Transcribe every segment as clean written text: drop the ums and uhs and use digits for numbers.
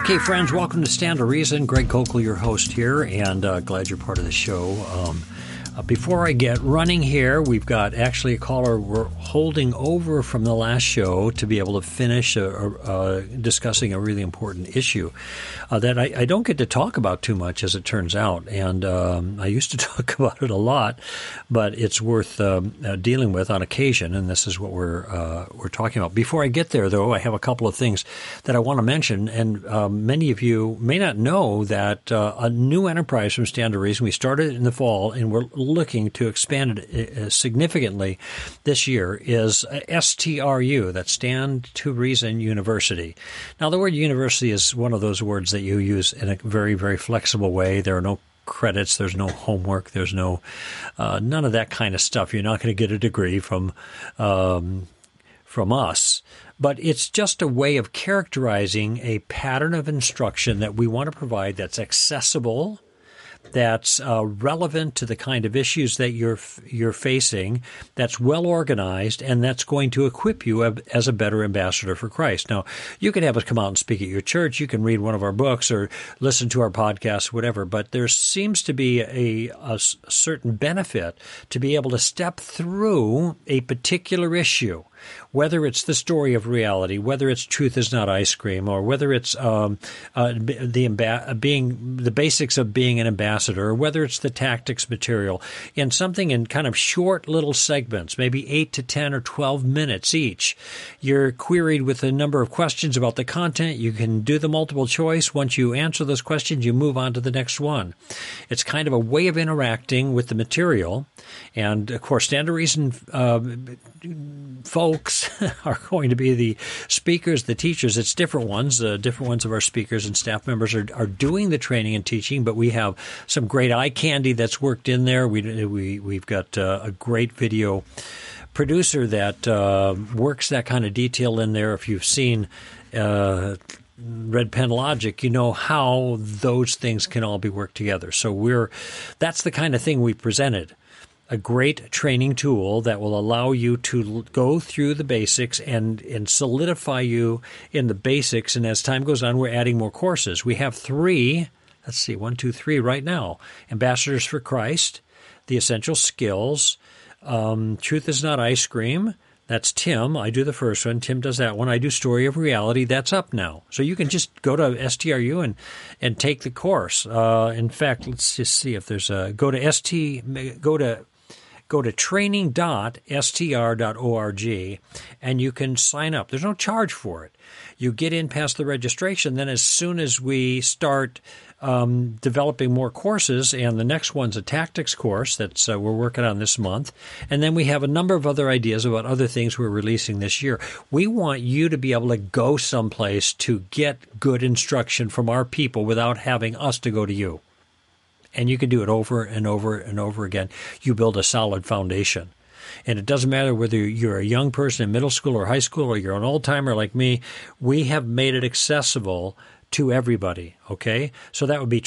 Okay, friends, welcome to Stand to Reason. Greg Coakley, your host here, and glad you're part of the show. Before I get running here, we've got actually a caller we're holding over from the last show to be able to finish discussing a really important issue that I don't get to talk about too much, as it turns out. And I used to talk about it a lot, but it's worth dealing with on occasion, and this is what we're talking about. Before I get there, though, I have a couple of things that I want to mention, and many of you may not know that a new enterprise from Stand to Reason, we started in the fall, and we're looking to expand it significantly this year, is STRU, that's Stand to Reason University. Now, the word university is one of those words that you use in a very, very flexible way. There are no credits, there's no homework, there's no none of that kind of stuff. You're not going to get a degree from us. But it's just a way of characterizing a pattern of instruction that we want to provide that's accessible, that's relevant to the kind of issues that you're facing, that's well organized, and that's going to equip you as a better ambassador for Christ. Now, you can have us come out and speak at your church, you can read one of our books or listen to our podcasts, whatever, but there seems to be a certain benefit to be able to step through a particular issue, whether it's the story of reality, whether it's truth is not ice cream, or whether it's the basics of being an ambassador, or whether it's the tactics material, in something in kind of short little segments, maybe 8 to 10 or 12 minutes each. You're queried with a number of questions about the content. You can do the multiple choice. Once you answer those questions, you move on to the next one. It's kind of a way of interacting with the material. And, of course, Stand to Reason folks are going to be the speakers, the teachers. It's different ones. Different ones of our speakers and staff members are doing the training and teaching, but we have some great eye candy that's worked in there. We've got a great video producer that works that kind of detail in there. If you've seen Red Pen Logic, you know how those things can all be worked together. So that's the kind of thing we presented. A great training tool that will allow you to go through the basics and solidify you in the basics. And as time goes on, we're adding more courses. We have 3, 1, 2, 3 right now. Ambassadors for Christ, The Essential Skills, Truth is Not Ice Cream. That's Tim. I do the first one. Tim does that one. I do Story of Reality. That's up now. So you can just go to STRU and take the course. In fact, let's just see if there's go to training.str.org, and you can sign up. There's no charge for it. You get in past the registration, then as soon as we start developing more courses, and the next one's a tactics course that we're working on this month, and then we have a number of other ideas about other things we're releasing this year. We want you to be able to go someplace to get good instruction from our people without having us to go to you. And you can do it over and over and over again. You build a solid foundation. And it doesn't matter whether you're a young person in middle school or high school or you're an old-timer like me. We have made it accessible to everybody, okay? So that would be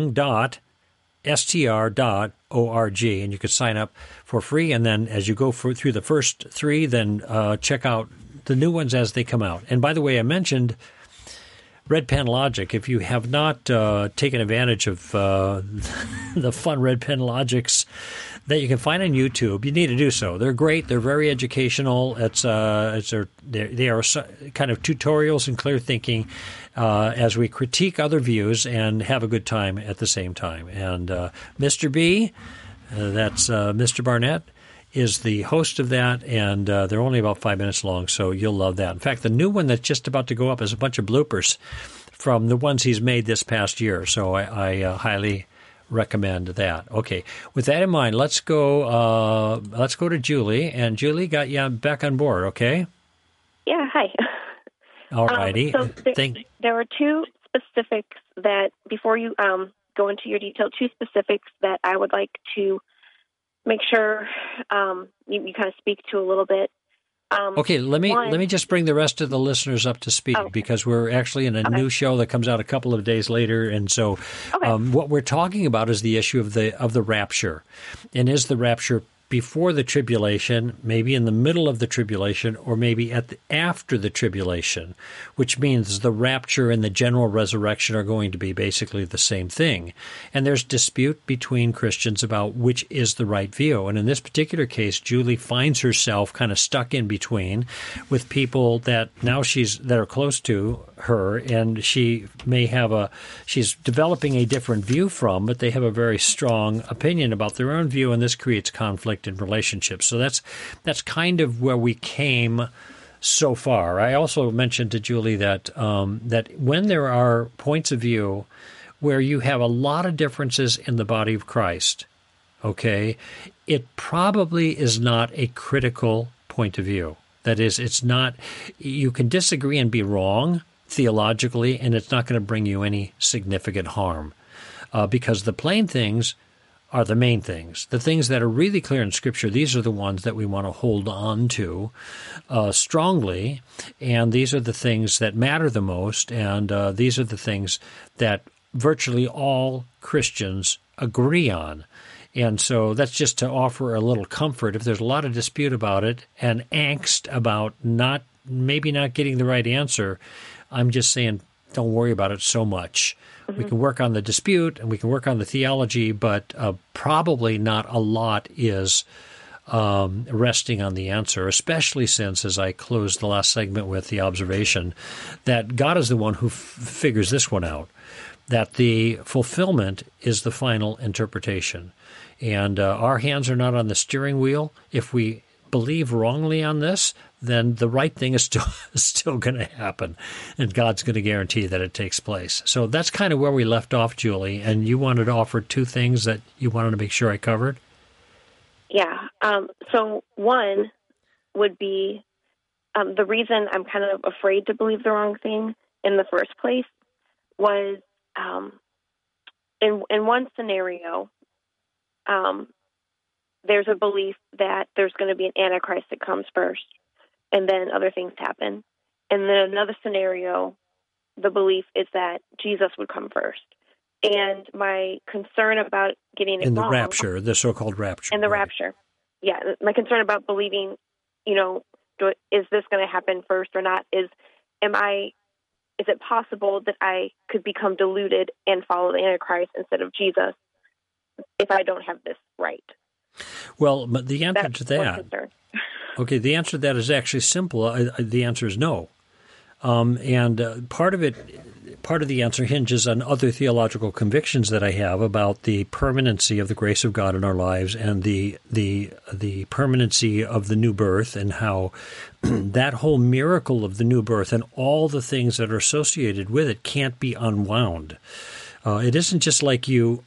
training.str.org, and you could sign up for free. And then as you go through the first 3, then check out the new ones as they come out. And by the way, I mentioned Red Pen Logic. If you have not taken advantage of the fun Red Pen Logics that you can find on YouTube, you need to do so. They're great. They're very educational. They are kind of tutorials and clear thinking as we critique other views and have a good time at the same time. And Mr. B, that's Mr. Barnett, is the host of that, and they're only about 5 minutes long, so you'll love that. In fact, the new one that's just about to go up is a bunch of bloopers from the ones he's made this past year, so I highly recommend that. Okay, with that in mind, let's go to Julie, and Julie got you back on board, okay? Yeah, hi. All righty. So there were 2 specifics that, before you go into your detail, 2 specifics that I would like to make sure you kind of speak to a little bit. Okay, let me just bring the rest of the listeners up to speed because we're actually in a new show that comes out a couple of days later, and so what we're talking about is the issue of the rapture, and is the rapture before the tribulation, maybe in the middle of the tribulation, or maybe after the tribulation, which means the rapture and the general resurrection are going to be basically the same thing. And there's dispute between Christians about which is the right view. And in this particular case, Julie finds herself kind of stuck in between with people that are close to her, and she may have she's developing a different view from, but they have a very strong opinion about their own view, and this creates conflict in relationships. So that's kind of where we came so far. I also mentioned to Julie that that when there are points of view where you have a lot of differences in the body of Christ, okay, it probably is not a critical point of view. That is, it's not, you can disagree and be wrong theologically, and it's not going to bring you any significant harm, because the plain things are the main things. The things that are really clear in Scripture, these are the ones that we want to hold on to strongly, and these are the things that matter the most, and these are the things that virtually all Christians agree on. And so that's just to offer a little comfort. If there's a lot of dispute about it and angst about maybe not getting the right answer, I'm just saying don't worry about it so much. We can work on the dispute and we can work on the theology, but probably not a lot is resting on the answer, especially since, as I closed the last segment with the observation, that God is the one who figures this one out, that the fulfillment is the final interpretation. And our hands are not on the steering wheel. If we believe wrongly on this, then the right thing is still going to happen, and God's going to guarantee that it takes place. So that's kind of where we left off, Julie, and you wanted to offer two things that you wanted to make sure I covered? Yeah. So one would be the reason I'm kind of afraid to believe the wrong thing in the first place was in one scenario, there's a belief that there's going to be an Antichrist that comes first, and then other things happen. And then another scenario, the belief is that Jesus would come first. And my concern about getting it wrong... In the rapture, the so-called rapture. In the rapture. Yeah, my concern about believing, is this going to happen first or not? Is it possible that I could become deluded and follow the Antichrist instead of Jesus if I don't have this right? Well, but the answer to that... Okay, the answer to that is actually simple. The answer is no. And part of the answer hinges on other theological convictions that I have about the permanency of the grace of God in our lives and the permanency of the new birth, and how that whole miracle of the new birth and all the things that are associated with it can't be unwound. It isn't just like you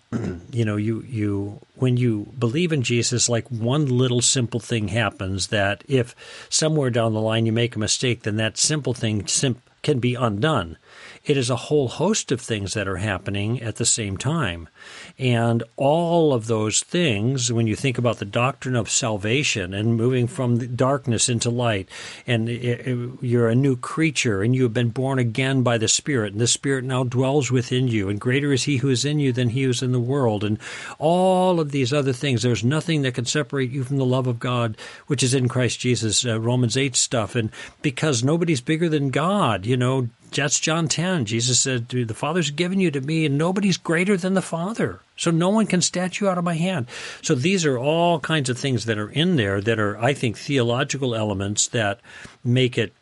when you believe in Jesus, like one little simple thing happens that if somewhere down the line you make a mistake, then that simple thing can be undone. It is a whole host of things that are happening at the same time. And all of those things, when you think about the doctrine of salvation and moving from the darkness into light, and you're a new creature and you have been born again by the Spirit, and the Spirit now dwells within you, and greater is He who is in you than he who is in the world, and all of these other things. There's nothing that can separate you from the love of God, which is in Christ Jesus, Romans 8 stuff. And because nobody's bigger than God, that's John 10. Jesus said, the Father's given you to me, and nobody's greater than the Father. So no one can snatch you out of my hand. So these are all kinds of things that are in there that are, I think, theological elements that make it,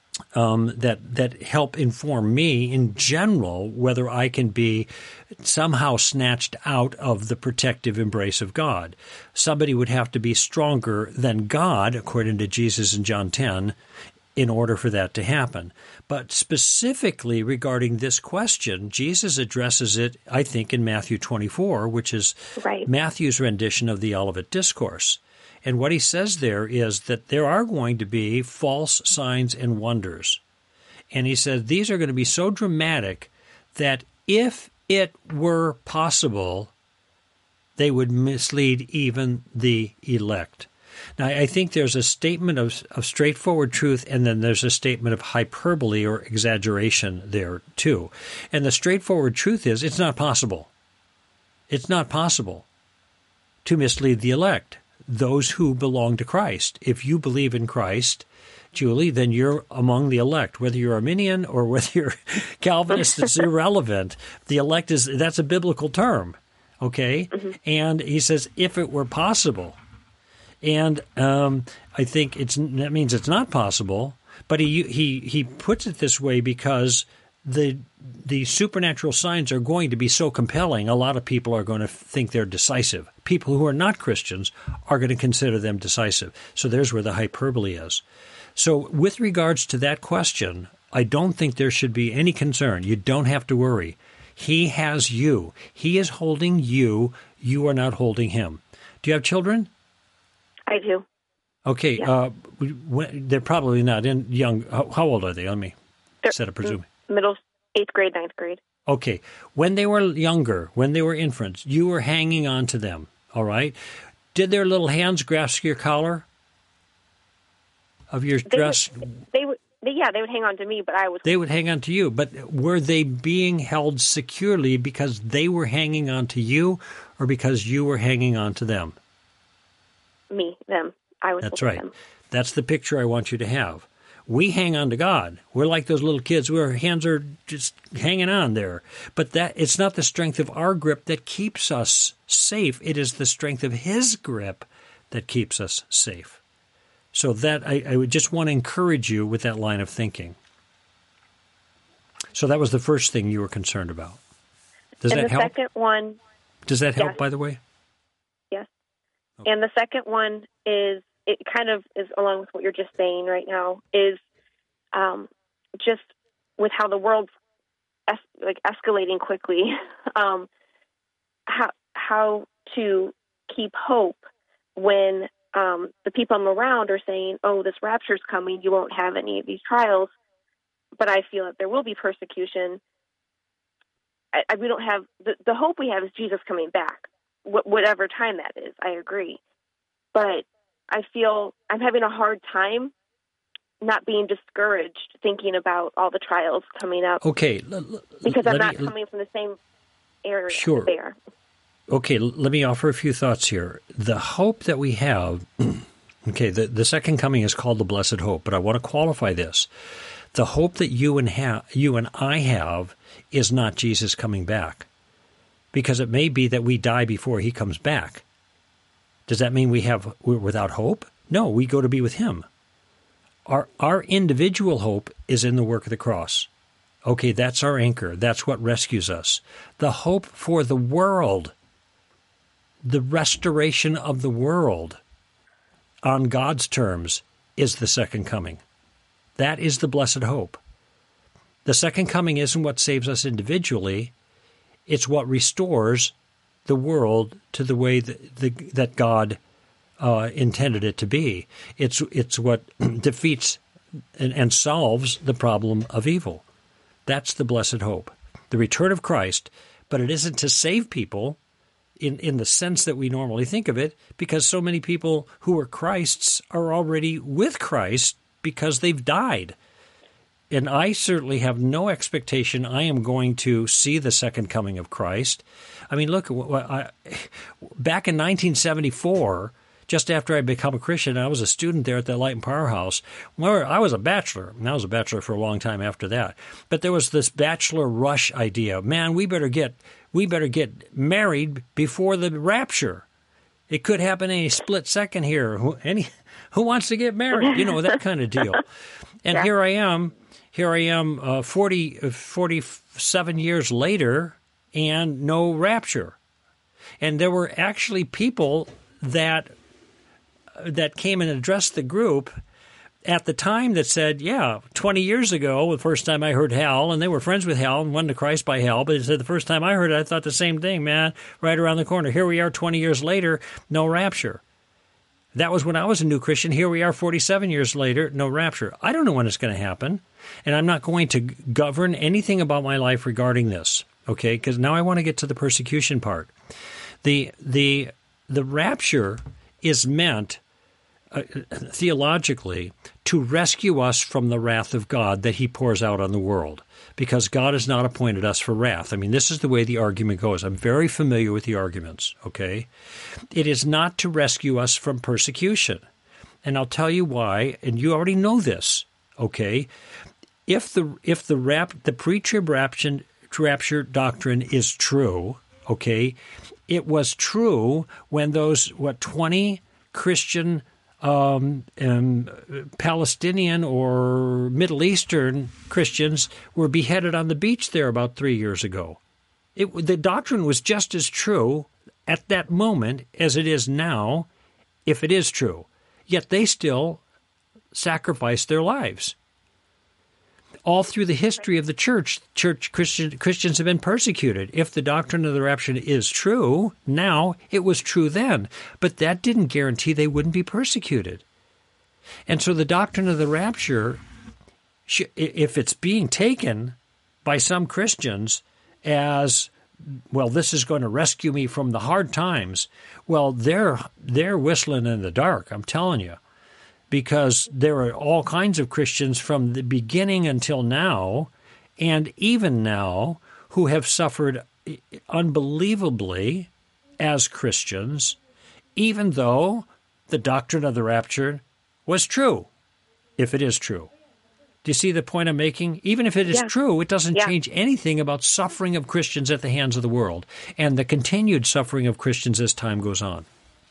that help inform me in general whether I can be somehow snatched out of the protective embrace of God. Somebody would have to be stronger than God, according to Jesus in John 10, in order for that to happen. But specifically regarding this question, Jesus addresses it, I think, in Matthew 24, which is Matthew's rendition of the Olivet Discourse. And what he says there is that there are going to be false signs and wonders. And he said these are going to be so dramatic that if it were possible, they would mislead even the elect. Now, I think there's a statement of straightforward truth, and then there's a statement of hyperbole or exaggeration there, too. And the straightforward truth is it's not possible. It's not possible to mislead the elect. those who belong to Christ. If you believe in Christ, Julie, then you're among the elect. Whether you're Arminian or whether you're Calvinist, it's irrelevant. The elect that's a biblical term, okay? Mm-hmm. And he says, if it were possible. And I think that means it's not possible, but he puts it this way because the supernatural signs are going to be so compelling, a lot of people are going to think they're decisive. People who are not Christians are going to consider them decisive. So there's where the hyperbole is. So with regards to that question, I don't think there should be any concern. You don't have to worry. He has you. He is holding you. You are not holding him. Do you have children? I do. Okay. Yeah. They're probably not young. How old are they? Let me set a presume. Middle, 8th grade, 9th grade. Okay. When they were younger, when they were infants, you were hanging on to them, all right? Did their little hands grasp your collar of your dress? They would hang on to me, but They would hang on to you, but were they being held securely because they were hanging on to you or because you were hanging on to them? Them. I was. That's right. Them. That's the picture I want you to have. We hang on to God. We're like those little kids where our hands are just hanging on there. But it's not the strength of our grip that keeps us safe. It is the strength of his grip that keeps us safe. So that I would just want to encourage you with that line of thinking. So that was the first thing you were concerned about. Does that help? Second one. Does that help, by the way? Yes. Okay. And the second one is, it kind of is along with what you're just saying right now, is just with how the world's escalating quickly, how to keep hope when the people I'm around are saying, oh, this rapture's coming, you won't have any of these trials, but I feel that there will be persecution. We don't have, the hope we have is Jesus coming back, whatever time that is, I agree. But I feel I'm having a hard time not being discouraged thinking about all the trials coming up. Okay. Because I'm not coming from the same area there. Okay, let me offer a few thoughts here. The hope that we have, okay, the second coming is called the blessed hope, but I want to qualify this. The hope that you and I have is not Jesus coming back, because it may be that we die before he comes back. Does that mean we're without hope? No, we go to be with him. Our individual hope is in the work of the cross. Okay, that's our anchor. That's what rescues us. The hope for the world, the restoration of the world on God's terms, is the second coming. That is the blessed hope. The second coming isn't what saves us individually. It's what restores the world to the way that God intended it to be. It's what defeats and solves the problem of evil. That's the blessed hope, the return of Christ. But it isn't to save people in the sense that we normally think of it, because so many people who are Christ's are already with Christ because they've died. And I certainly have no expectation I am going to see the second coming of Christ. I mean, look, back in 1974, just after I become a Christian, I was a student there at the Light and Power House, where I was a bachelor. And I was a bachelor for a long time after that. But there was this bachelor rush idea. Man, we better get married before the rapture. It could happen any split second here. Who wants to get married? You know, that kind of deal. And yeah. Here I am, 47 years later, and no rapture. And there were actually people that came and addressed the group at the time that said, 20 years ago, the first time I heard Hal, and they were friends with Hal and won to Christ by Hal, but they said the first time I heard it, I thought the same thing, man, right around the corner. Here we are 20 years later, no rapture. That was when I was a new Christian. Here we are 47 years later, no rapture. I don't know when it's going to happen, and I'm not going to govern anything about my life regarding this, okay? Because now I want to get to the persecution part. The rapture is meant theologically, to rescue us from the wrath of God that he pours out on the world, because God has not appointed us for wrath. I mean, this is the way the argument goes. I'm very familiar with the arguments, okay? It is not to rescue us from persecution. And I'll tell you why, and you already know this, okay? If the pre-trib rapture doctrine is true, okay, it was true when those 20 Christian Palestinian or Middle Eastern Christians were beheaded on the beach there about 3 years ago. The doctrine was just as true at that moment as it is now, if it is true. Yet they still sacrificed their lives. All through the history of the church, Christians have been persecuted. If the doctrine of the rapture is true now, it was true then. But that didn't guarantee they wouldn't be persecuted. And so the doctrine of the rapture, if it's being taken by some Christians as, well, this is going to rescue me from the hard times, well, they're whistling in the dark, I'm telling you. Because there are all kinds of Christians from the beginning until now, and even now, who have suffered unbelievably as Christians, even though the doctrine of the rapture was true, if it is true. Do you see the point I'm making? Even if it is true, it doesn't change anything about suffering of Christians at the hands of the world and the continued suffering of Christians as time goes on.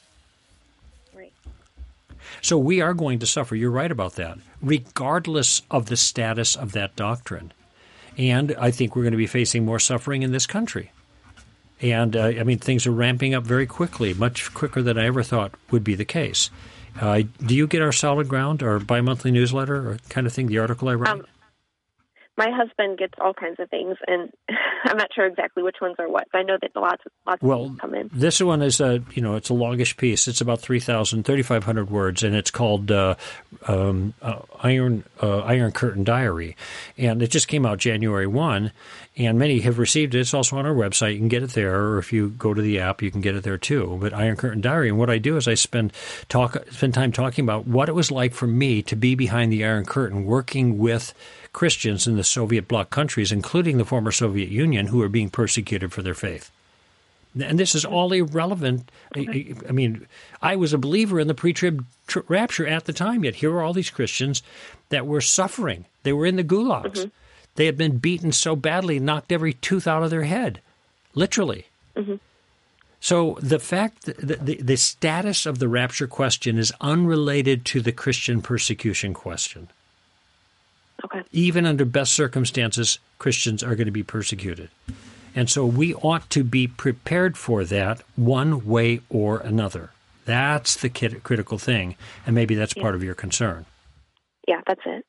So we are going to suffer. You're right about that, regardless of the status of that doctrine. And I think we're going to be facing more suffering in this country. And, things are ramping up very quickly, much quicker than I ever thought would be the case. Do you get our Solid Ground, our bi-monthly newsletter, or kind of thing, the article I write? My husband gets all kinds of things, and I'm not sure exactly which ones are what, but I know that lots of things come in. This one is it's a longish piece. It's about 3,500 words, and it's called Iron Curtain Diary. And it just came out January 1, and many have received it. It's also on our website. You can get it there, or if you go to the app, you can get it there too. But Iron Curtain Diary, and what I do is I spend time talking about what it was like for me to be behind the Iron Curtain, working with Christians in the Soviet bloc countries, including the former Soviet Union, who are being persecuted for their faith. And this is all irrelevant. I mean, I was a believer in the pre-trib rapture at the time, yet here are all these Christians that were suffering. They were in the gulags. Mm-hmm. They had been beaten so badly, knocked every tooth out of their head, literally. Mm-hmm. So the fact that the status of the rapture question is unrelated to the Christian persecution question. Okay. Even under best circumstances, Christians are going to be persecuted. And so we ought to be prepared for that one way or another. That's the critical thing, and maybe that's part of your concern. Yeah, that's it.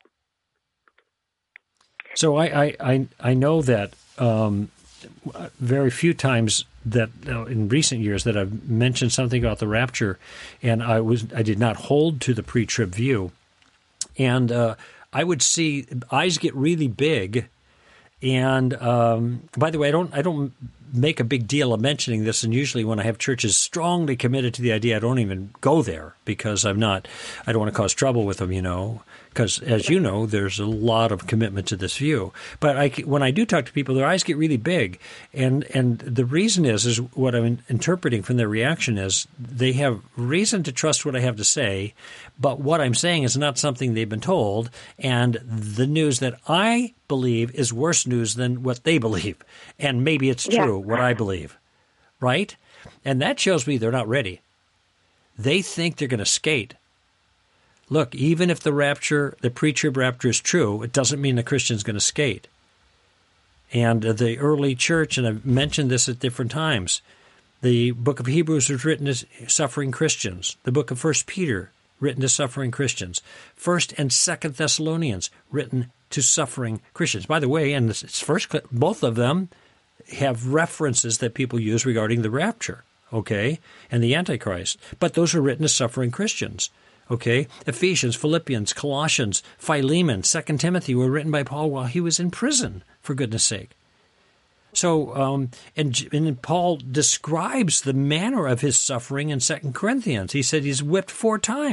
So I know that very few times that in recent years that I've mentioned something about the rapture, and I did not hold to the pre-trib view, and I would see eyes get really big, and by the way, I don't make a big deal of mentioning this, and usually when I have churches strongly committed to the idea, I don't even go there because I don't want to cause trouble with them, because as you know, there's a lot of commitment to this view. But when I do talk to people, their eyes get really big, and the reason is what I'm interpreting from their reaction is they have reason to trust what I have to say, but what I'm saying is not something they've been told, and the news that I believe is worse news than what they believe, and maybe it's true what I believe, right? And that shows me they're not ready. They think they're going to skate. Look, even if the pre-trib rapture is true, it doesn't mean the Christian's going to skate. And the early church, and I've mentioned this at different times, the book of Hebrews was written to suffering Christians. The book of 1 Peter, written to suffering Christians. 1 and 2 Thessalonians, written to suffering Christians. By the way, and both of them have references that people use regarding the rapture, okay, and the Antichrist. But those are written to suffering Christians. Okay, Ephesians, Philippians, Colossians, Philemon, 2 Timothy were written by Paul while he was in prison, for goodness sake. So, and Paul describes the manner of his suffering in 2 Corinthians. He said he's whipped 4 times.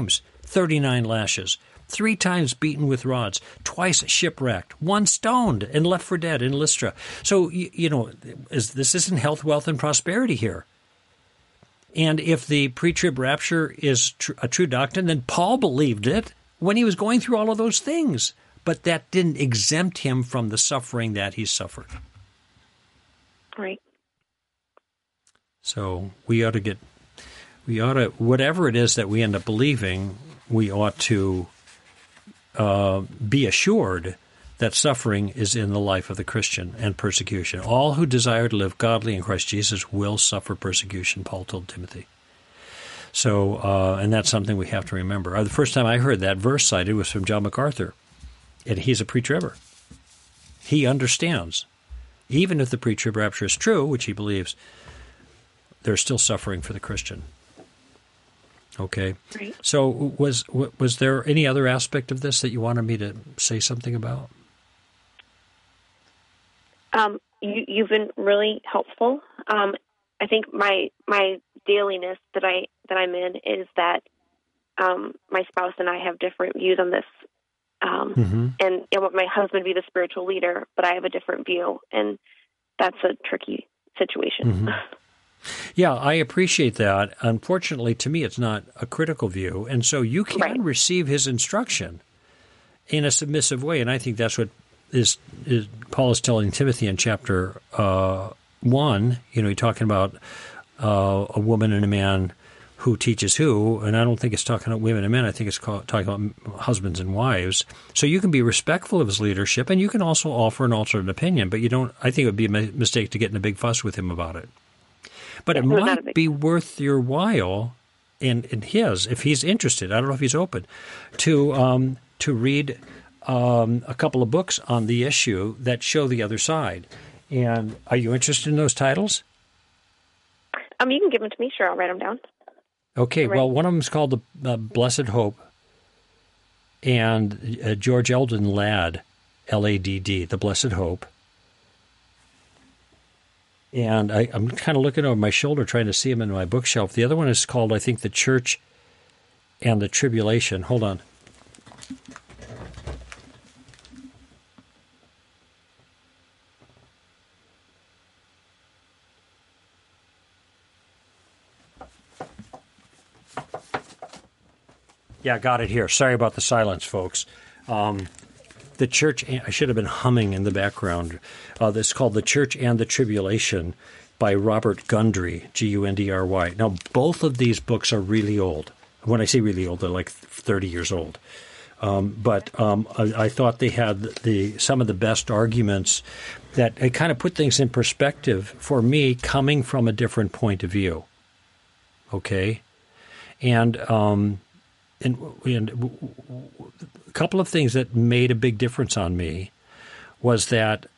39 lashes, 3 times beaten with rods, twice shipwrecked, 1 stoned and left for dead in Lystra. So, this isn't health, wealth, and prosperity here. And if the pre-trib rapture is a true doctrine, then Paul believed it when he was going through all of those things. But that didn't exempt him from the suffering that he suffered. Right. So whatever it is that we end up believing, we ought to be assured that suffering is in the life of the Christian and persecution. All who desire to live godly in Christ Jesus will suffer persecution, Paul told Timothy. So, and that's something we have to remember. The first time I heard that verse cited was from John MacArthur, and he's a pre-tribber. He understands. Even if the pre-trib rapture is true, which he believes, there's still suffering for the Christian. Okay. Right. So was there any other aspect of this that you wanted me to say something about? You've been really helpful. I think my dailiness that I'm in is that my spouse and I have different views on this, and I want my husband to be the spiritual leader, but I have a different view, and that's a tricky situation. Mm-hmm. Yeah, I appreciate that. Unfortunately, to me, it's not a critical view, and so you can receive his instruction in a submissive way, and I think that's what Paul is telling Timothy in chapter 1. He's talking about a woman and a man who teaches who, and I don't think it's talking about women and men. I think it's talking about husbands and wives. So you can be respectful of his leadership, and you can also offer an alternate opinion, but you don't. I think it would be a mistake to get in a big fuss with him about it. But it might be worth your while, and his, if he's interested, I don't know if he's open, to read a couple of books on the issue that show the other side. And are you interested in those titles? You can give them to me. Sure, I'll write them down. Okay, well, one of them is called The Blessed Hope, and George Eldon Ladd, L-A-D-D, The Blessed Hope. And I'm kind of looking over my shoulder trying to see them in my bookshelf. The other one is called, I think, The Church and the Tribulation. Hold on. Yeah, got it here. Sorry about the silence, folks. The Church, I should have been humming in the background. This is called The Church and the Tribulation by Robert Gundry, Gundry. Now, both of these books are really old. When I say really old, they're like 30 years old. But I thought they had some of the best arguments that it kind of put things in perspective for me coming from a different point of view. Okay? And a couple of things that made a big difference on me was that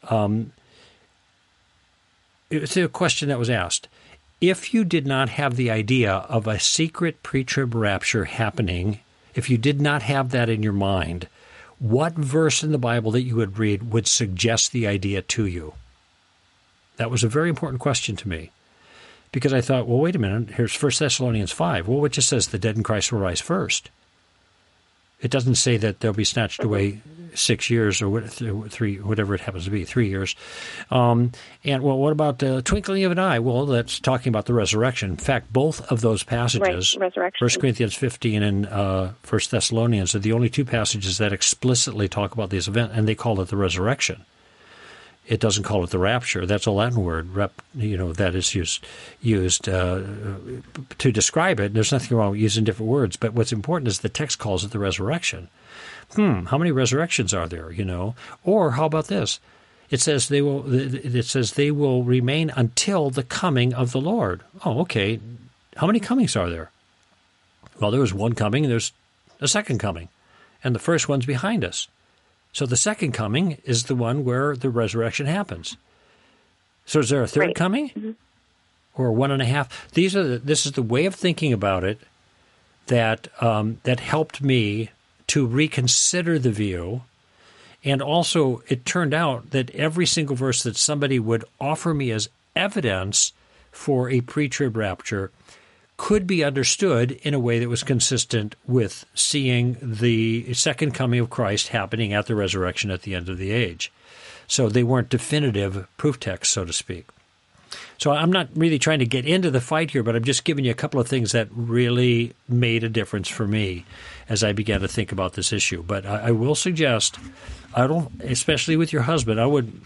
it's a question that was asked. If you did not have the idea of a secret pre-trib rapture happening, if you did not have that in your mind, what verse in the Bible that you would read would suggest the idea to you? That was a very important question to me. Because I thought, well, wait a minute, here's 1 Thessalonians 5. Well, it just says the dead in Christ will rise first. It doesn't say that they'll be snatched away 6 years or 3, whatever it happens to be, 3 years. And, well, what about the twinkling of an eye? Well, that's talking about the resurrection. In fact, both of those passages, 1 Corinthians 15 and 1 Thessalonians, are the only two passages that explicitly talk about this event, and they call it the resurrection. It doesn't call it the rapture. That's a Latin word, that is used to describe it. There's nothing wrong with using different words, but what's important is the text calls it the resurrection. How many resurrections are there? Or how about this? It says they will remain until the coming of the Lord. Oh, okay. How many comings are there? Well, there was one coming, and there's a second coming, and the first one's behind us. So the second coming is the one where the resurrection happens. So is there a third coming? Mm-hmm. Or 1.5? This is the way of thinking about it that helped me to reconsider the view. And also it turned out that every single verse that somebody would offer me as evidence for a pre-trib rapture could be understood in a way that was consistent with seeing the second coming of Christ happening at the resurrection at the end of the age. So they weren't definitive proof texts, so to speak. So I'm not really trying to get into the fight here, but I'm just giving you a couple of things that really made a difference for me as I began to think about this issue. But I will suggest, especially with your husband, I wouldn't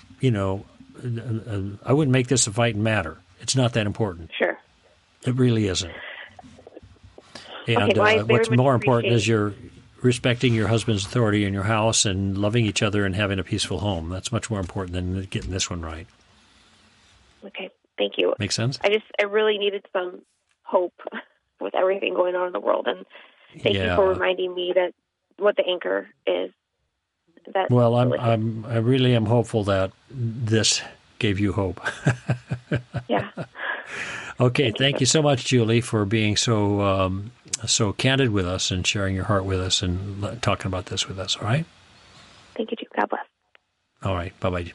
make this a fight and matter. It's not that important. Sure. It really isn't. And okay, well, what's more important is you're respecting your husband's authority in your house and loving each other and having a peaceful home. That's much more important than getting this one right. Okay, thank you. Make sense? I really needed some hope with everything going on in the world, and thank you for reminding me that what the anchor is. Well, I really am hopeful that this gave you hope. Yeah. Okay, thank you so much, Julie, for being so candid with us and sharing your heart with us and talking about this with us. All right. Thank you, too. God bless. All right. Bye-bye.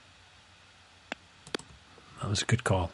That was a good call.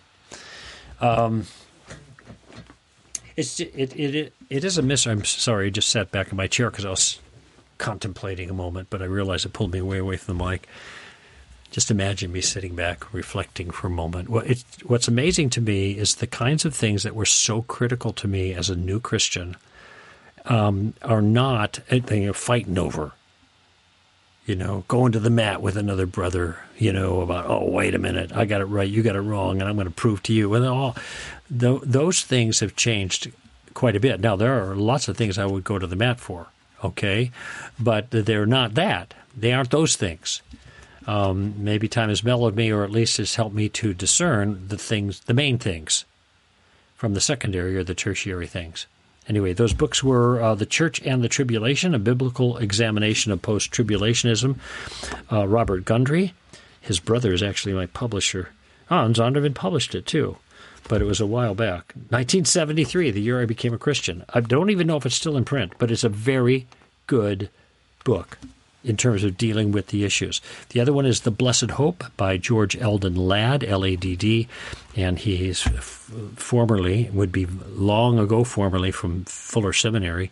It is a miss. I'm sorry. I just sat back in my chair because I was contemplating a moment, but I realized it pulled me way away from the mic. Just imagine me sitting back, reflecting for a moment. What's amazing to me is the kinds of things that were so critical to me as a new Christian are not anything you're fighting over. Going to the mat with another brother, about, oh, wait a minute, I got it right, you got it wrong, and I'm going to prove to you. And those things have changed quite a bit. Now, there are lots of things I would go to the mat for, okay? But they're not that. They aren't those things. Maybe time has mellowed me, or at least has helped me to discern the main things from the secondary or the tertiary things. Anyway, those books were The Church and the Tribulation, a biblical examination of post-tribulationism. Robert Gundry, his brother is actually my publisher. And Zondervan published it too, but it was a while back. 1973, the year I became a Christian. I don't even know if it's still in print, but it's a very good book in terms of dealing with the issues. The other one is The Blessed Hope by George Eldon Ladd, L-A-D-D, and he is formerly from Fuller Seminary,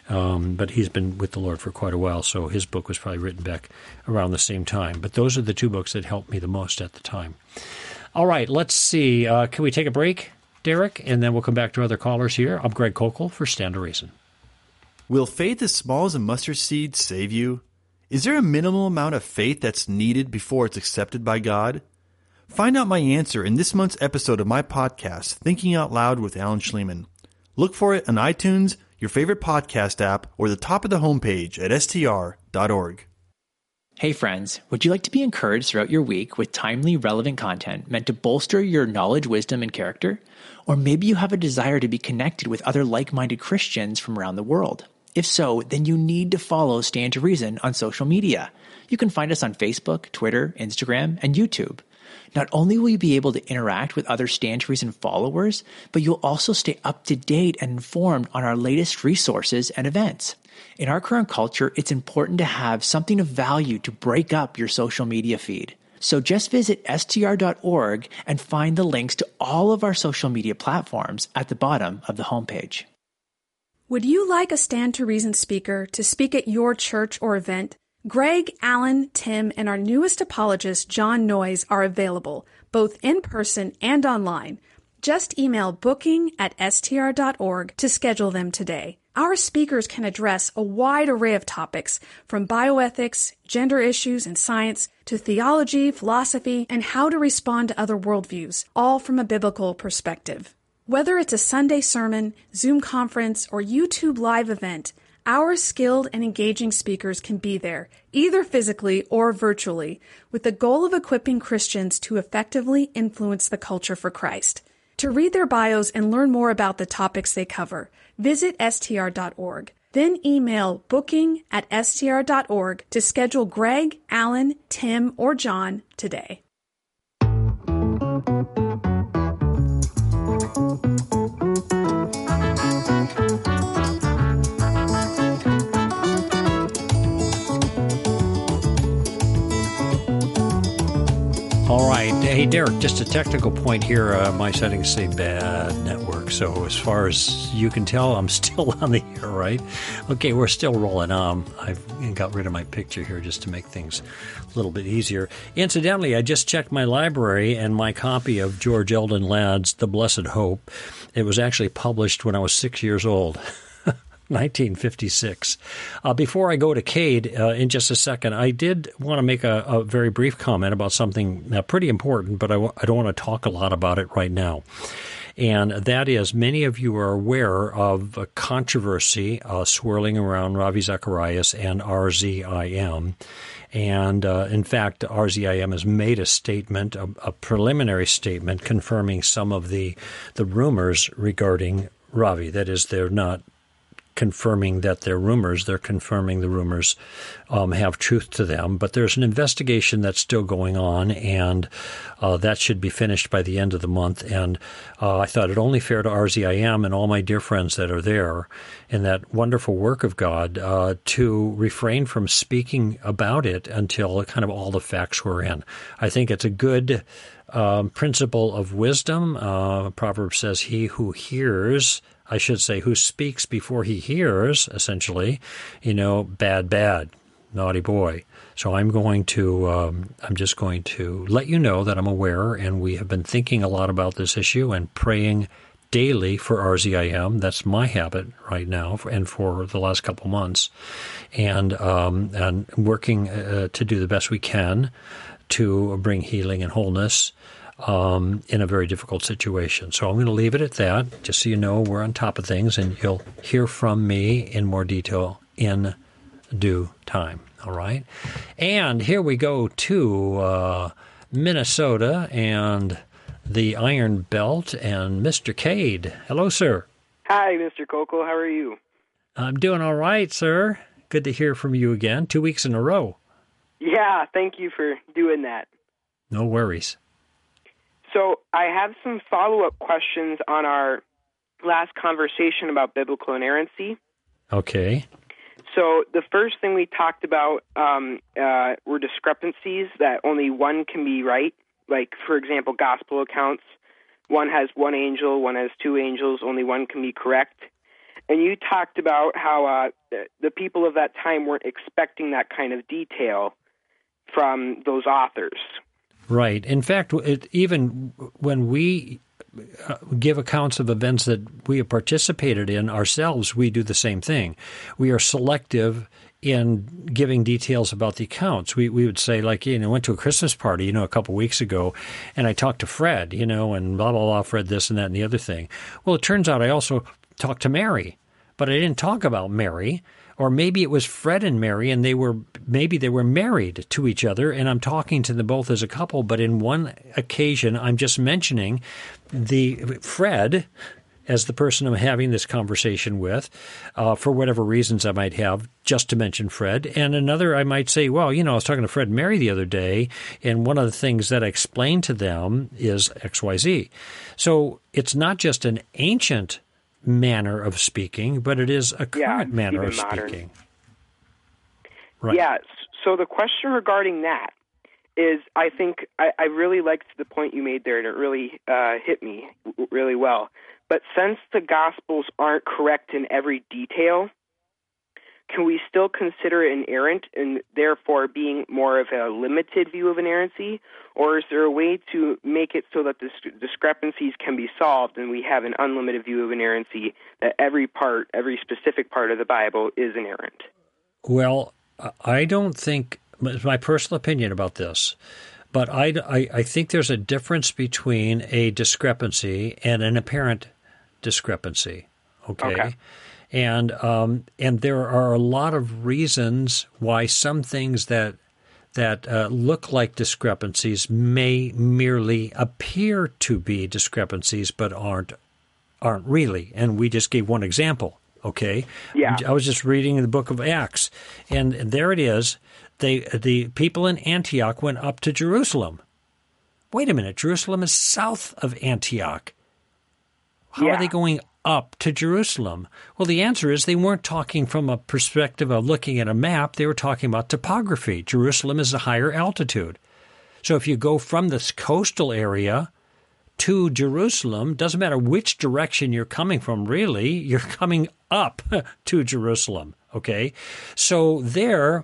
but he's been with the Lord for quite a while, so his book was probably written back around the same time. But those are the two books that helped me the most at the time. All right, let's see. Can we take a break, Derek? And then we'll come back to other callers here. I'm Greg Kokel for Stand to Reason. Will faith as small as a mustard seed save you? Is there a minimal amount of faith that's needed before it's accepted by God? Find out my answer in this month's episode of my podcast, Thinking Out Loud with Alan Schliemann. Look for it on iTunes, your favorite podcast app, or the top of the homepage at str.org. Hey friends, would you like to be encouraged throughout your week with timely, relevant content meant to bolster your knowledge, wisdom, and character? Or maybe you have a desire to be connected with other like-minded Christians from around the world. If so, then you need to follow Stand to Reason on social media. You can find us on Facebook, Twitter, Instagram, and YouTube. Not only will you be able to interact with other Stand to Reason followers, but you'll also stay up to date and informed on our latest resources and events. In our current culture, it's important to have something of value to break up your social media feed. So just visit str.org and find the links to all of our social media platforms at the bottom of the homepage. Would you like a Stand to Reason speaker to speak at your church or event? Greg, Alan, Tim, and our newest apologist, John Noyes, are available, both in person and online. Just email booking@str.org to schedule them today. Our speakers can address a wide array of topics, from bioethics, gender issues and science, to theology, philosophy, and how to respond to other worldviews, all from a biblical perspective. Whether it's a Sunday sermon, Zoom conference, or YouTube live event, our skilled and engaging speakers can be there, either physically or virtually, with the goal of equipping Christians to effectively influence the culture for Christ. To read their bios and learn more about the topics they cover, visit str.org. Then email booking@str.org to schedule Greg, Alan, Tim, or John today. All right. Hey, Derek, just a technical point here. My settings say bad network. So as far as you can tell, I'm still on the air, right? Okay, we're still rolling. I've got rid of my picture here just to make things a little bit easier. Incidentally, I just checked my library, and my copy of George Eldon Ladd's The Blessed Hope, it was actually published when I was 6 years old. 1956. Before I go to Cade in just a second, I did want to make a very brief comment about something pretty important, but I don't want to talk a lot about it right now. And that is, many of you are aware of a controversy swirling around Ravi Zacharias and RZIM. And in fact, RZIM has made a statement, a preliminary statement, confirming some of the rumors regarding Ravi. That is, they're not confirming that they're rumors. They're confirming the rumors have truth to them. But there's an investigation that's still going on, and that should be finished by the end of the month. And I thought it only fair to RZIM and all my dear friends that are there in that wonderful work of God to refrain from speaking about it until kind of all the facts were in. I think it's a good principle of wisdom. Proverbs says, he who hears, I should say, who speaks before he hears, essentially, bad, naughty boy. So I'm just going to let you know that I'm aware, and we have been thinking a lot about this issue and praying daily for RZIM. That's my habit right now, and for the last couple months, and working to do the best we can to bring healing and wholeness in a very difficult situation. So I'm going to leave it at that, just so you know we're on top of things, and you'll hear from me in more detail in due time. All right? And here we go to Minnesota and the Iron Belt and Mr. Cade. Hello, sir. Hi, Mr. Coco. How are you? I'm doing all right, sir. Good to hear from you again. 2 weeks in a row. Yeah, thank you for doing that. No worries. So I have some follow-up questions on our last conversation about biblical inerrancy. Okay. So the first thing we talked about were discrepancies, that only one can be right. Like, for example, gospel accounts. One has one angel, one has two angels, only one can be correct. And you talked about how the people of that time weren't expecting that kind of detail from those authors. Right. In fact, even when we give accounts of events that we have participated in ourselves, we do the same thing. We are selective in giving details about the accounts. We would say, like, went to a Christmas party, a couple weeks ago, and I talked to Fred, and blah, blah, blah, Fred this and that and the other thing. Well, it turns out I also talked to Mary, but I didn't talk about Mary. Or maybe it was Fred and Mary, and they were married to each other, and I'm talking to them both as a couple. But in one occasion, I'm just mentioning the Fred as the person I'm having this conversation with, for whatever reasons I might have, just to mention Fred. And another, I might say, well, I was talking to Fred and Mary the other day, and one of the things that I explained to them is XYZ. So it's not just an ancient manner of speaking, but it is a current manner of speaking. Right. Yeah, so the question regarding that is, I think I really liked the point you made there, and it really hit me really well. But since the Gospels aren't correct in every detail, can we still consider it inerrant and therefore being more of a limited view of inerrancy? Or is there a way to make it so that the discrepancies can be solved and we have an unlimited view of inerrancy, that every specific part of the Bible is inerrant? Well, I don't think, it's my personal opinion about this, but I think there's a difference between a discrepancy and an apparent discrepancy. Okay. And there are a lot of reasons why some things that look like discrepancies may merely appear to be discrepancies, but aren't really. And we just gave one example. Okay. Yeah. I was just reading the book of Acts, and there it is. The people in Antioch went up to Jerusalem. Wait a minute. Jerusalem is south of Antioch. How are they going up to Jerusalem? Well, the answer is they weren't talking from a perspective of looking at a map. They were talking about topography. Jerusalem is a higher altitude. So if you go from this coastal area to Jerusalem, doesn't matter which direction you're coming from, really, you're coming up to Jerusalem, okay? So there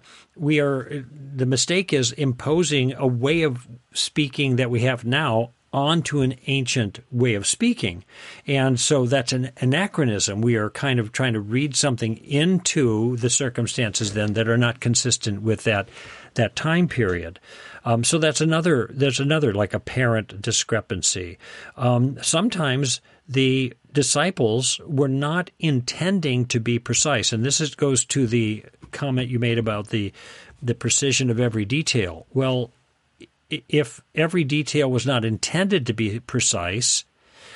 the mistake is imposing a way of speaking that we have now onto an ancient way of speaking. And so that's an anachronism. We are kind of trying to read something into the circumstances then that are not consistent with that time period. So there's another like apparent discrepancy. Sometimes the disciples were not intending to be precise. And this goes to the comment you made about the precision of every detail. Well, if every detail was not intended to be precise,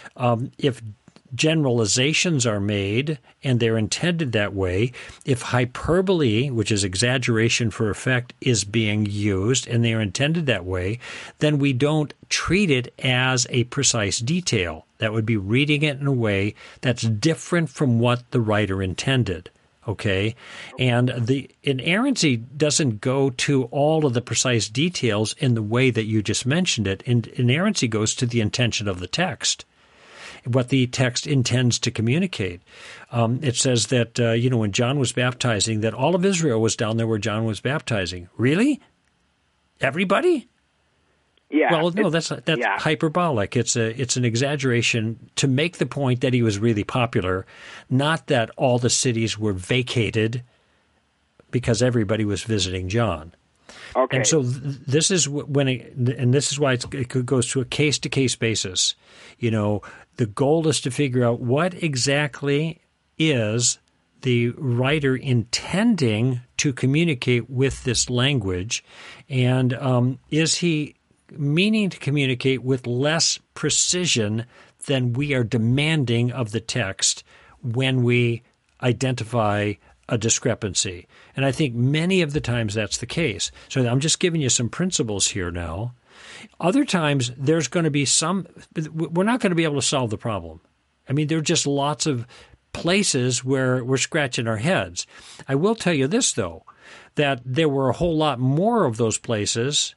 if generalizations are made and they're intended that way, if hyperbole, which is exaggeration for effect, is being used and they are intended that way, then we don't treat it as a precise detail. That would be reading it in a way that's different from what the writer intended. Okay, and the inerrancy doesn't go to all of the precise details in the way that you just mentioned it. Inerrancy goes to the intention of the text, what the text intends to communicate. It says that, when John was baptizing, that all of Israel was down there where John was baptizing. Really? Everybody? Yeah. Well, no, that's hyperbolic. It's an exaggeration to make the point that he was really popular, not that all the cities were vacated because everybody was visiting John. Okay. And so this is this is why it goes to a case-to-case basis. The goal is to figure out what exactly is the writer intending to communicate with this language, and is he meaning to communicate with less precision than we are demanding of the text when we identify a discrepancy. And I think many of the times that's the case. So I'm just giving you some principles here now. Other times there's going to be we're not going to be able to solve the problem. I mean, there are just lots of places where we're scratching our heads. I will tell you this, though, that there were a whole lot more of those places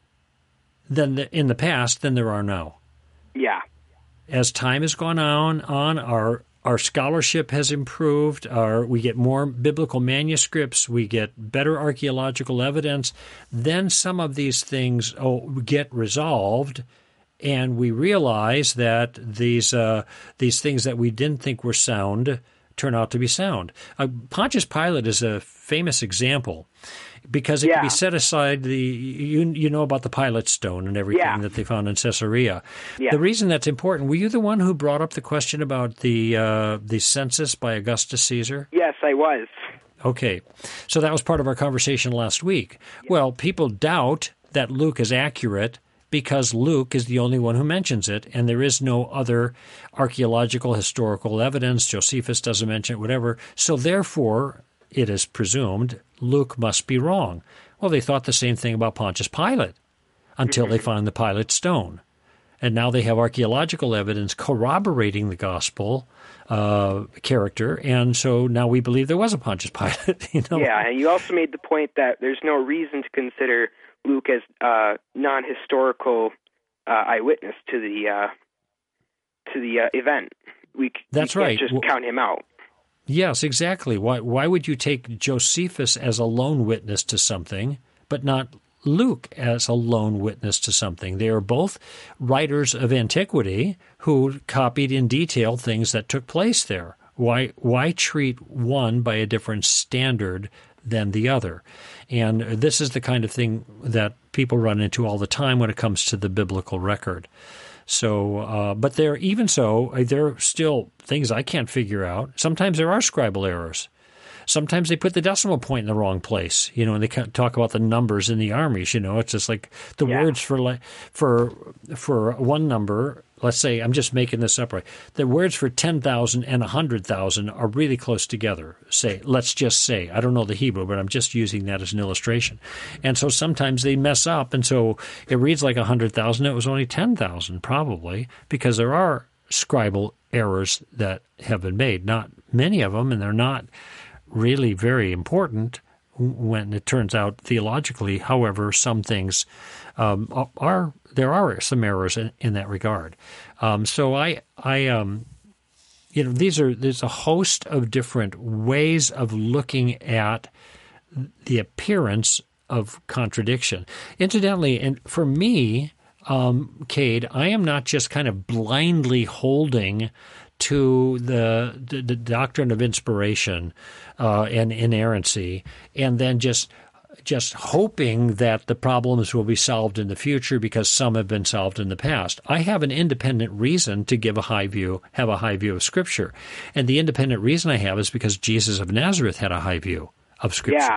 in the past than there are now. Yeah. As time has gone on, our scholarship has improved. We get more biblical manuscripts. We get better archaeological evidence. Then some of these things get resolved, and we realize that these things that we didn't think were sound turn out to be sound. Pontius Pilate is a famous example, because it can be set aside. You know about the Pilate stone and everything that they found in Caesarea. Yeah. The reason that's important, were you the one who brought up the question about the census by Augustus Caesar? Yes, I was. Okay. So that was part of our conversation last week. Yeah. Well, people doubt that Luke is accurate because Luke is the only one who mentions it, and there is no other archaeological, historical evidence. Josephus doesn't mention it, whatever. So therefore, it is presumed Luke must be wrong. Well, they thought the same thing about Pontius Pilate until they found the Pilate stone. And now they have archaeological evidence corroborating the gospel character, and so now we believe there was a Pontius Pilate. Yeah, and you also made the point that there's no reason to consider Luke as non-historical eyewitness to the event. That's we right. Can't just count him out. Yes, exactly. Why would you take Josephus as a lone witness to something, but not Luke as a lone witness to something? They are both writers of antiquity who copied in detail things that took place there. Why treat one by a different standard than the other? And this is the kind of thing that people run into all the time when it comes to the biblical record. So, but there are still things I can't figure out. Sometimes there are scribal errors. Sometimes they put the decimal point in the wrong place, and they talk about the numbers in the armies. It's just like the words for one number. Let's say, I'm just making this up right. The words for 10,000 and 100,000 are really close together. Let's just say, I don't know the Hebrew, but I'm just using that as an illustration. And so sometimes they mess up, and so it reads like 100,000. It was only 10,000 probably, because there are scribal errors that have been made. Not many of them, and they're not really very important, when it turns out theologically. However, some things there are some errors in that regard. There's a host of different ways of looking at the appearance of contradiction. Incidentally, and for me, Cade, I am not just kind of blindly holding to the doctrine of inspiration and inerrancy, and then just hoping that the problems will be solved in the future because some have been solved in the past. I have an independent reason to have a high view of Scripture. And the independent reason I have is because Jesus of Nazareth had a high view of Scripture. Yeah.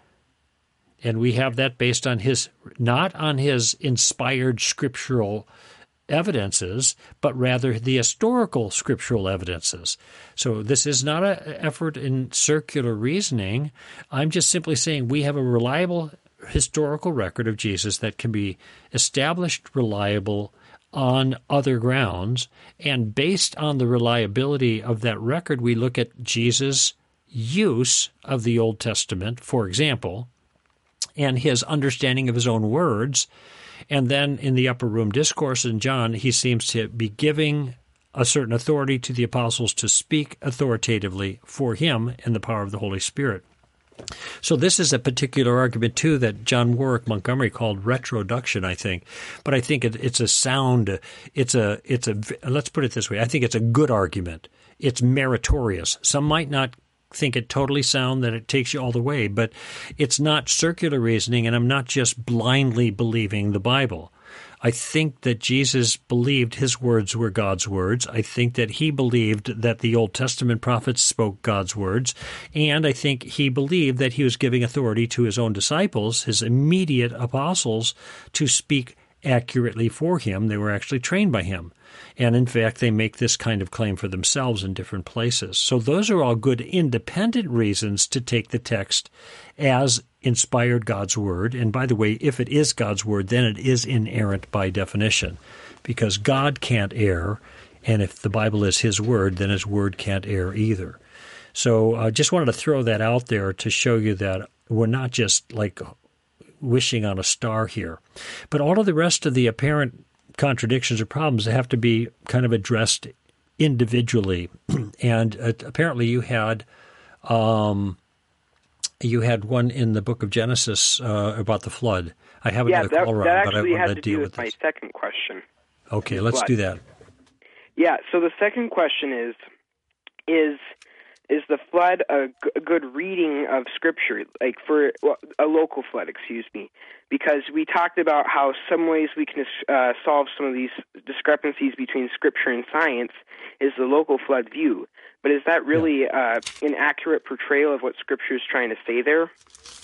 And we have that based on not on his inspired scriptural evidences, but rather the historical scriptural evidences. So this is not an effort in circular reasoning. I'm just simply saying we have a reliable historical record of Jesus that can be established reliable on other grounds, and based on the reliability of that record, we look at Jesus' use of the Old Testament, for example, and his understanding of his own words. And then in the upper room discourse in John, he seems to be giving a certain authority to the apostles to speak authoritatively for him in the power of the Holy Spirit. So this is a particular argument, too, that John Warwick Montgomery called retroduction, I think. But I think it's a sound, let's put it this way, I think it's a good argument. It's meritorious. Some might not think it totally sound, that it takes you all the way, but it's not circular reasoning, and I'm not just blindly believing the Bible. I think that Jesus believed his words were God's words. I think that he believed that the Old Testament prophets spoke God's words, and I think he believed that he was giving authority to his own disciples, his immediate apostles, to speak accurately for him. They were actually trained by him. And in fact, they make this kind of claim for themselves in different places. So those are all good independent reasons to take the text as inspired God's word. And by the way, if it is God's word, then it is inerrant by definition, because God can't err. And if the Bible is his word, then his word can't err either. So I just wanted to throw that out there to show you that we're not just like wishing on a star here. But all of the rest of the apparent contradictions or problems have to be kind of addressed individually. And apparently you had one in the book of Genesis about the flood. I have another call around, but I want to deal with this. My second question. Okay, let's do that. Yeah, so the second question is the flood a good reading of Scripture, like for a local flood, because we talked about how some ways we can solve some of these discrepancies between Scripture and science is the local flood view. But is that really an accurate portrayal of what Scripture is trying to say there?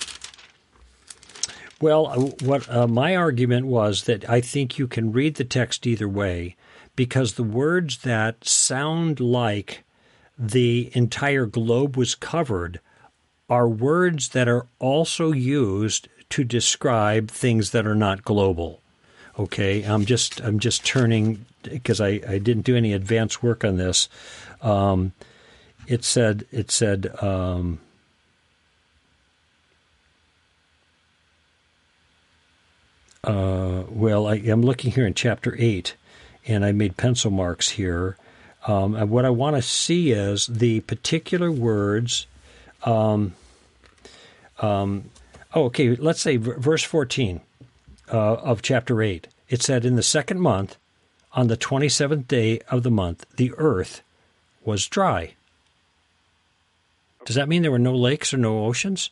Well, what my argument was that I think you can read the text either way, because the words that sound like the entire globe was covered are words that are also used to describe things that are not global. Okay, I'm just turning, because I didn't do any advanced work on this. It said I'm looking here in chapter 8, and I made pencil marks here. What I want to see is the particular words. Okay, let's say verse 14 of chapter 8. It said, in the second month, on the 27th day of the month, the earth was dry. Does that mean there were no lakes or no oceans?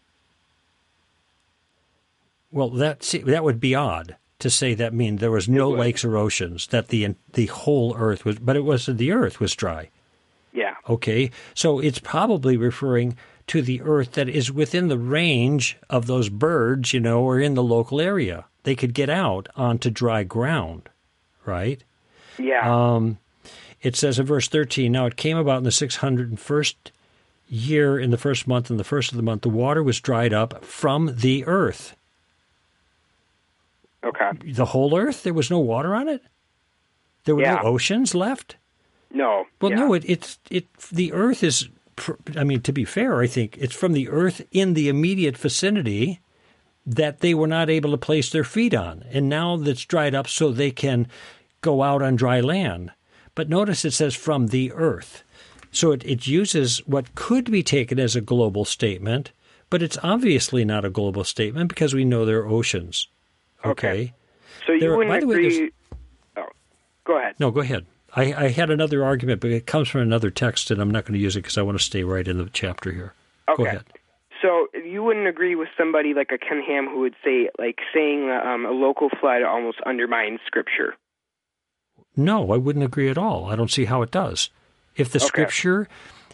Well, that would be odd to say that mean there was no lakes or oceans, that the whole earth was, but it was the earth was dry. Yeah. Okay, so it's probably referring to the earth that is within the range of those birds, or in the local area. They could get out onto dry ground, right? Yeah. It says in verse 13, now it came about in the 601st year, in the first month, in the first of the month, the water was dried up from the earth. Okay. The whole earth? There was no water on it? There were no oceans left? No. Well, no. The earth is to be fair, I think it's from the earth in the immediate vicinity that they were not able to place their feet on. And now that's dried up so they can go out on dry land. But notice it says from the earth. So it uses what could be taken as a global statement, but it's obviously not a global statement because we know there are oceans. Okay. So you wouldn't agree... go ahead. No, go ahead. I had another argument, but it comes from another text, and I'm not going to use it because I want to stay right in the chapter here. Okay. Go ahead. So you wouldn't agree with somebody like a Ken Ham who would say, like, saying a local flood almost undermines Scripture? No, I wouldn't agree at all. I don't see how it does. If the Scripture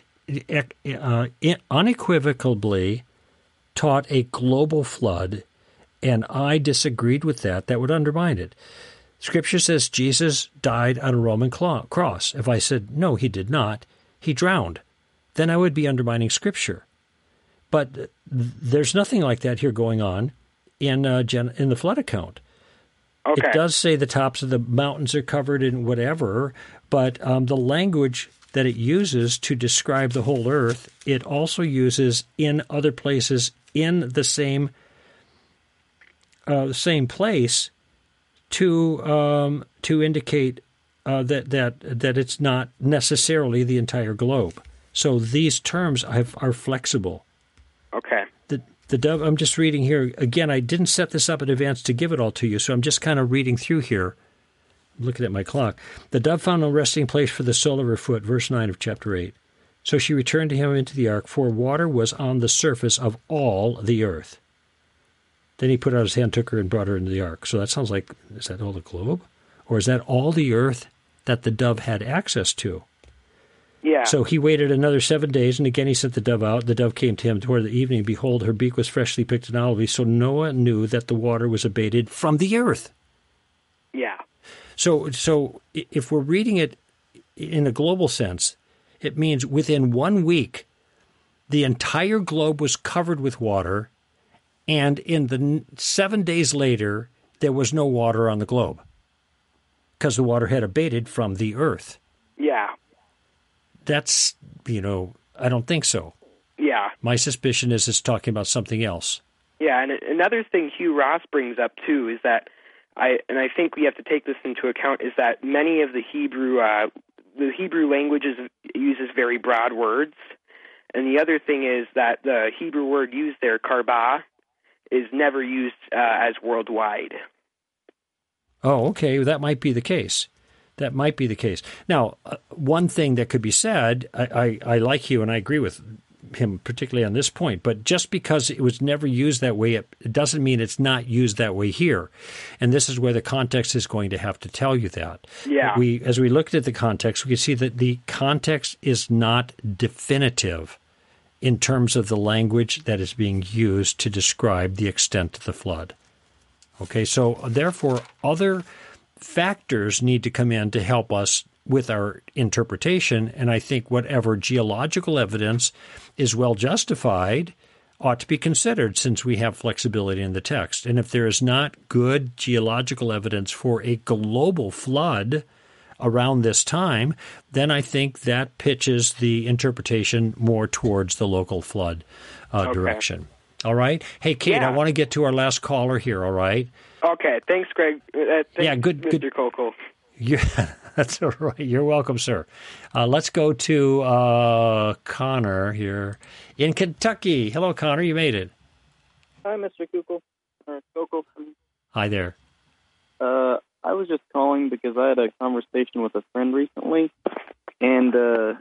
unequivocally taught a global flood, and I disagreed with that, that would undermine it. Scripture says Jesus died on a Roman cross. If I said, no, he did not, he drowned, then I would be undermining Scripture. But there's nothing like that here going on in the flood account. Okay. It does say the tops of the mountains are covered in whatever, but the language that it uses to describe the whole earth, it also uses in other places in the same place to indicate that it's not necessarily the entire globe. So these terms are flexible. Okay. The dove, I'm just reading here. Again, I didn't set this up in advance to give it all to you, so I'm just kind of reading through here. I'm looking at my clock. The dove found no resting place for the sole of her foot, verse 9 of chapter 8. So she returned to him into the ark, for water was on the surface of all the earth. Then he put out his hand, took her, and brought her into the ark. So that sounds like, is that all the globe? Or is that all the earth that the dove had access to? Yeah. So he waited another 7 days, and again he sent the dove out. The dove came to him toward the evening. Behold, her beak was freshly picked and olive. So Noah knew that the water was abated from the earth. Yeah. So if we're reading it in a global sense, it means within 1 week, the entire globe was covered with water, and in the 7 days later, there was no water on the globe because the water had abated from the earth. Yeah. That's, I don't think so. Yeah. My suspicion is it's talking about something else. Yeah, and another thing Hugh Ross brings up, too, is that, I think we have to take this into account, is that many of the Hebrew language uses very broad words. And the other thing is that the Hebrew word used there, karbah, is never used as worldwide. Oh, okay. That might be the case. That might be the case. Now, one thing that could be said, I like you and I agree with him particularly on this point, but just because it was never used that way, it doesn't mean it's not used that way here. And this is where the context is going to have to tell you that. Yeah. As we looked at the context, we can see that the context is not definitive in terms of the language that is being used to describe the extent of the flood. Okay, so therefore other factors need to come in to help us with our interpretation, and I think whatever geological evidence is well justified ought to be considered since we have flexibility in the text. And if there is not good geological evidence for a global flood around this time, then I think that pitches the interpretation more towards the local flood direction. All right? Hey, Kate, I want to get to our last caller here, all right? Okay. Thanks, Greg. Thanks, good. Mr. Kokel. Yeah, that's all right. You're welcome, sir. Let's go to Connor here in Kentucky. Hello, Connor. You made it. Hi, Mr. Kokel. Hi there. I was just calling because I had a conversation with a friend recently, and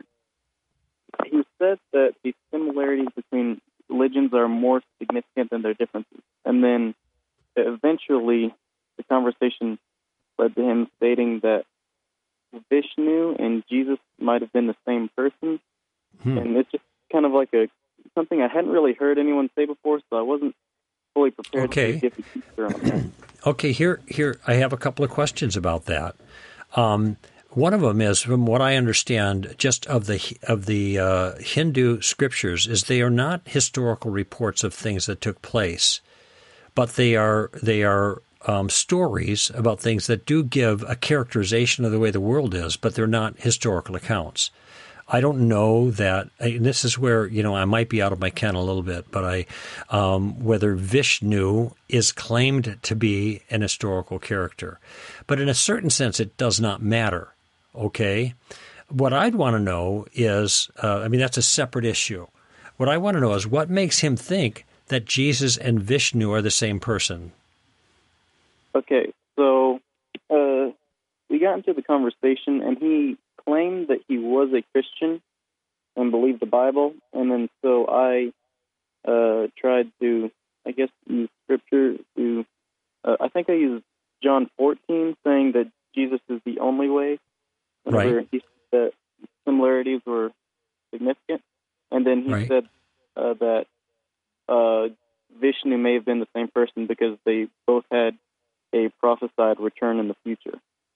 he said that the similarities between religions are more significant than their differences. And then eventually the conversation led to him stating that Vishnu and Jesus might have been the same person. And it's just kind of like something I hadn't really heard anyone say before, so I wasn't fully prepared to give the answer on that. Okay, here I have a couple of questions about that. One of them is, from what I understand, just of the Hindu scriptures, is they are not historical reports of things that took place, but they are stories about things that do give a characterization of the way the world is, but they're not historical accounts. I don't know that, and this is where, I might be out of my ken a little bit, but whether Vishnu is claimed to be an historical character. But in a certain sense, it does not matter, okay? What I'd want to know is, that's a separate issue. What I want to know is what makes him think that Jesus and Vishnu are the same person? Okay, so we got into the conversation, and he claimed that he was a Christian and believed the Bible, and then so I tried to, use scripture to, I think I used John 14, saying that Jesus is the only way, whenever he said that similarities were significant, and then he said that Vishnu may have been the same person because they both had a prophesied return in the future.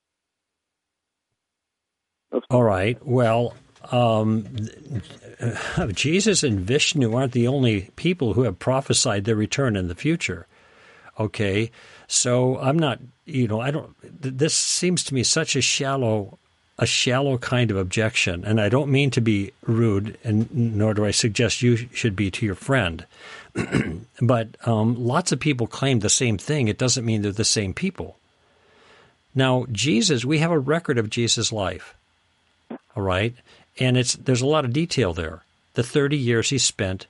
All right. Well, Jesus and Vishnu aren't the only people who have prophesied their return in the future. Okay. So I'm not, this seems to me such a shallow kind of objection. And I don't mean to be rude, and nor do I suggest you should be to your friend. But lots of people claim the same thing. It doesn't mean they're the same people. Now, Jesus, we have a record of Jesus' life. All right, and there's a lot of detail there. The 33 years he spent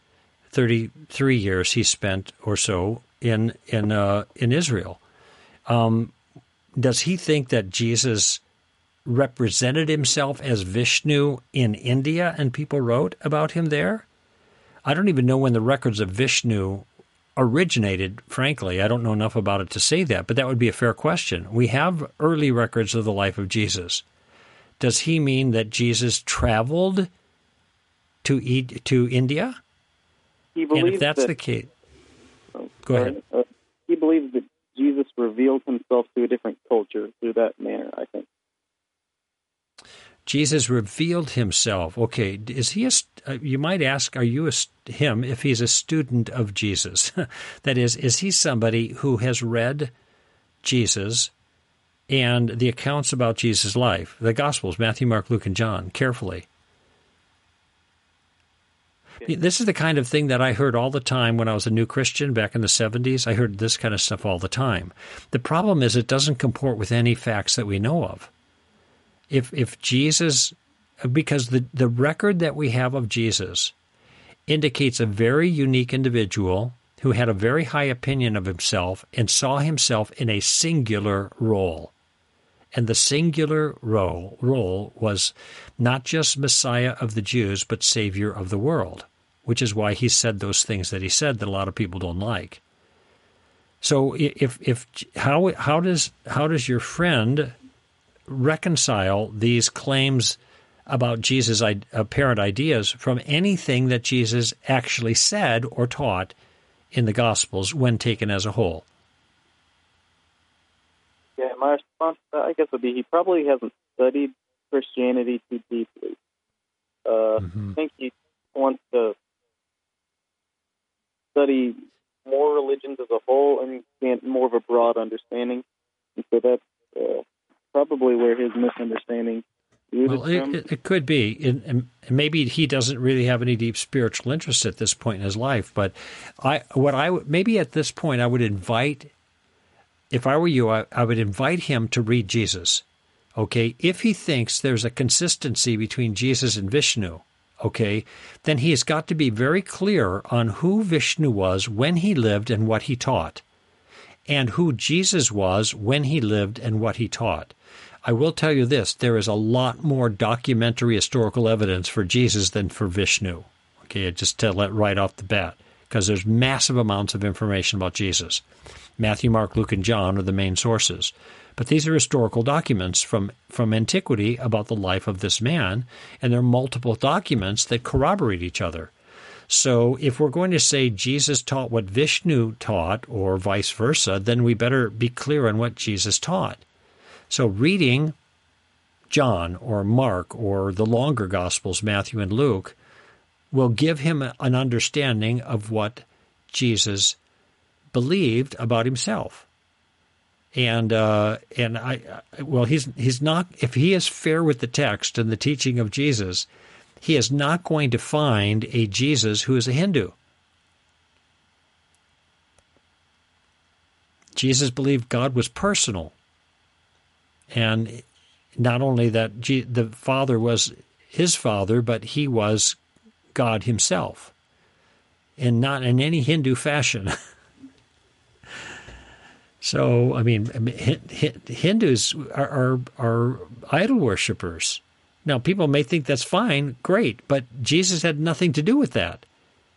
or so in Israel. Does he think that Jesus represented himself as Vishnu in India and people wrote about him there? I don't even know when the records of Vishnu originated, frankly. I don't know enough about it to say that, but that would be a fair question. We have early records of the life of Jesus. Does he mean that Jesus traveled to India? He believes, and if that's the case, go ahead. He believes that Jesus revealed himself to a different culture through that manner, I think. Jesus revealed himself. Okay, is he you might ask, are you him if he's a student of Jesus? That is he somebody who has read Jesus and the accounts about Jesus' life, the Gospels, Matthew, Mark, Luke, and John, carefully? This is the kind of thing that I heard all the time when I was a new Christian back in the 70s. I heard this kind of stuff all the time. The problem is it doesn't comport with any facts that we know of. If Jesus, because the record that we have of Jesus indicates a very unique individual who had a very high opinion of himself and saw himself in a singular role. And the singular role was not just Messiah of the Jews, but Savior of the world, which is why he said those things that he said that a lot of people don't like. So how does your friend reconcile these claims about Jesus' apparent ideas from anything that Jesus actually said or taught in the Gospels when taken as a whole? Yeah, my response to that, I guess, would be he probably hasn't studied Christianity too deeply. I think he wants to study more religions as a whole and get more of a broad understanding. And so that's probably where his misunderstanding rooted from. It could be. And maybe he doesn't really have any deep spiritual interest at this point in his life. But maybe at this point I would invite, if I were you, I would invite him to read Jesus. Okay, if he thinks there's a consistency between Jesus and Vishnu, okay, then he has got to be very clear on who Vishnu was when he lived and what he taught, and who Jesus was when he lived and what he taught. I will tell you this, there is a lot more documentary historical evidence for Jesus than for Vishnu. Okay, I just tell that right off the bat, because there's massive amounts of information about Jesus. Matthew, Mark, Luke, and John are the main sources. But these are historical documents from antiquity about the life of this man, and there are multiple documents that corroborate each other. So if we're going to say Jesus taught what Vishnu taught, or vice versa, then we better be clear on what Jesus taught. So reading John or Mark or the longer Gospels, Matthew and Luke, will give him an understanding of what Jesus believed about himself. And he's not, if he is fair with the text and the teaching of Jesus, he is not going to find a Jesus who is a Hindu. Jesus believed God was personal. And not only that the Father was his Father, but he was God himself. And not in any Hindu fashion. So, I mean, Hindus are idol worshippers. Now, people may think that's fine, great, but Jesus had nothing to do with that.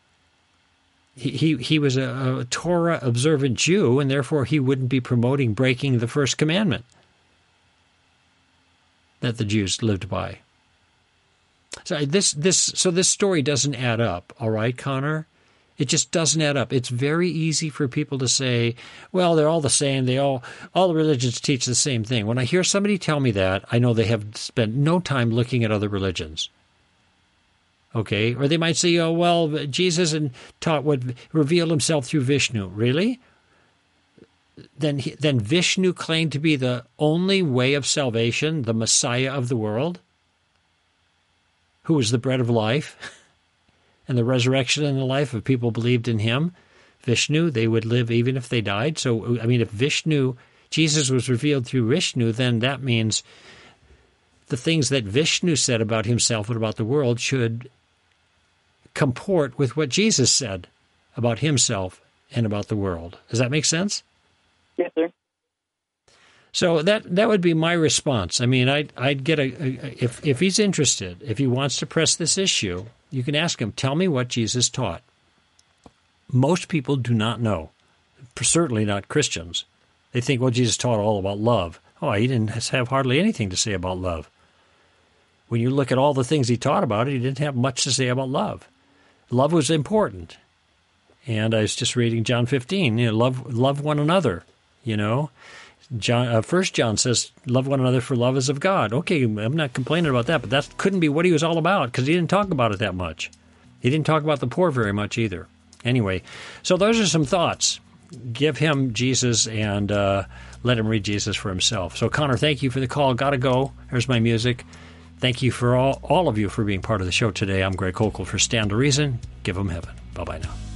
He was a Torah-observant Jew, and therefore he wouldn't be promoting breaking the first commandment that the Jews lived by. So this story doesn't add up, all right, Connor? It just doesn't add up. It's very easy for people to say, well, they're all the same. All the religions teach the same thing. When I hear somebody tell me that, I know they have spent no time looking at other religions. Okay? Or they might say, oh, well, Jesus would reveal himself through Vishnu. Really? Then Vishnu claimed to be the only way of salvation, the Messiah of the world, who was the bread of life. And the resurrection and the life of people believed in him, Vishnu, they would live even if they died. So, I mean, if Jesus was revealed through Vishnu, then that means the things that Vishnu said about himself and about the world should comport with what Jesus said about himself and about the world. Does that make sense? Yes, sir. So that would be my response. I mean, I'd get if he's interested, if he wants to press this issue, you can ask him, tell me what Jesus taught. Most people do not know, certainly not Christians. They think, well, Jesus taught all about love. Oh, he didn't have hardly anything to say about love. When you look at all the things he taught about it, he didn't have much to say about love. Love was important. And I was just reading John 15, love one another, First John says, love one another for love is of God. Okay, I'm not complaining about that, but that couldn't be what he was all about because he didn't talk about it that much. He didn't talk about the poor very much either. Anyway, so those are some thoughts. Give him Jesus and let him read Jesus for himself. So, Connor, thank you for the call. Gotta go. Here's my music. Thank you for all of you for being part of the show today. I'm Greg Koukl for Stand to Reason. Give him heaven. Bye-bye now.